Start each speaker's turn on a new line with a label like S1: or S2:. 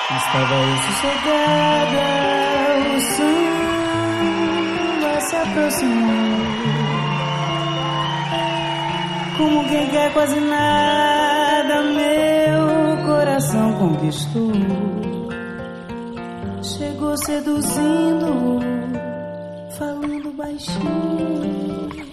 S1: Estava eu sossegada, o samba se aproximou, como quem quer quase nada, meu coração conquistou. Chegou seduzindo, falando baixinho.